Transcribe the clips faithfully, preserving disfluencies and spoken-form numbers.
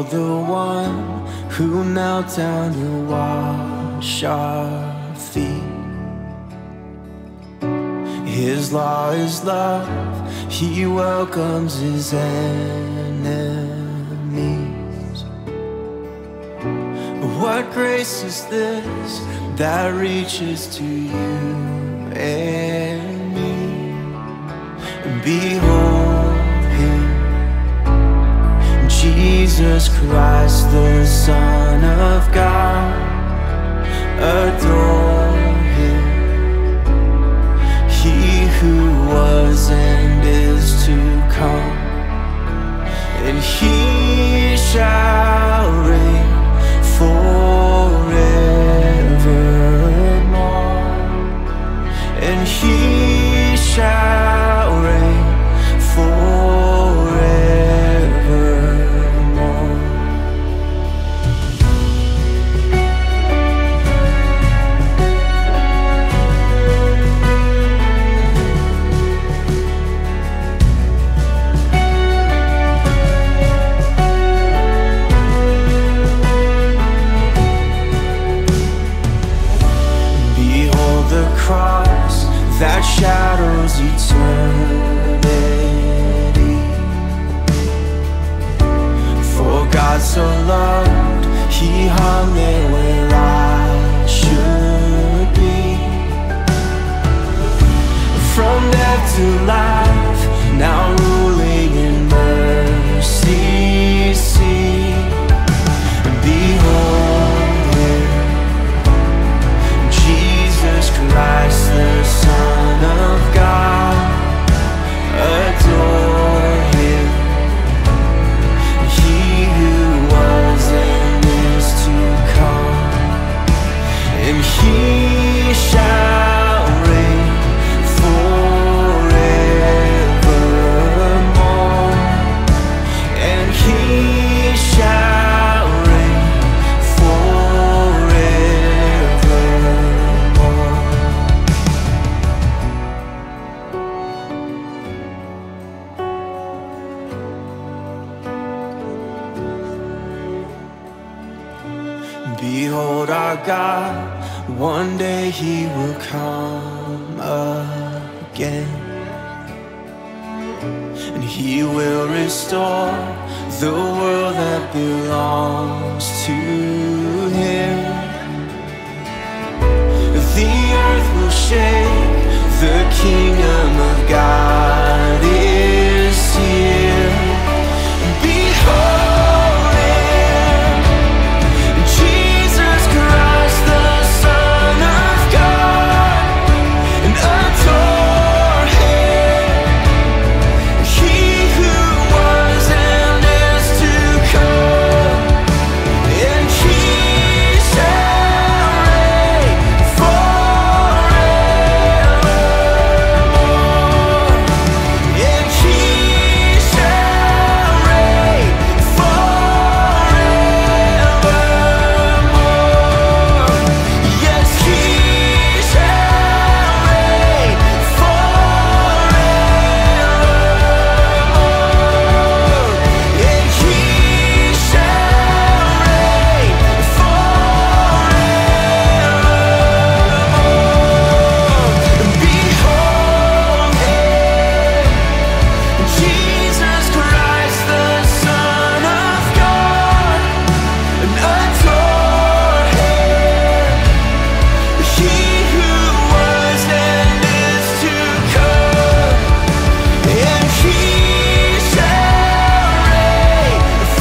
Behold the one who knelt down to wash our feet. His law is love, he welcomes his enemies. What grace is this that reaches to you and me? Behold him, Jesus Christ, the Son of God. Adore him, he who was and is to come, and he shall reign forevermore, and he shall reign forevermore. Behold the cross that shadows eternity. For God so loved, he hung there where I should be. From death to life, now ruling in mercy, see. Behold him, Jesus Christ, the Son of God. Adore him, he who was and is to come, and he shall reign forevermore, and he shall reign forevermore. Behold our God, one day he will come again, and he will restore the world that belongs to him. The earth will shake, the kingdom of God is here. Behold him, Jesus Christ, the Son of God, and adore him, he who was and is to come, and he shall reign forevermore, and he shall reign forevermore. Yes, he shall reign forevermore, and he shall reign forevermore. Behold him, Jesus Christ, the Son of God, and adore him, he who was and is to come, and he shall reign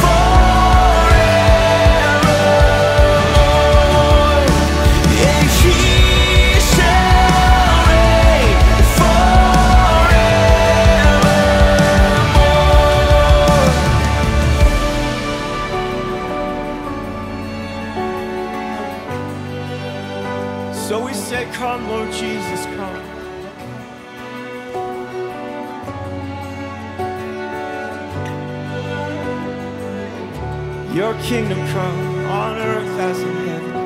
forevermore, and he shall reign forevermore. So we say, come, Lord Jesus, come. Your kingdom come on earth as in heaven.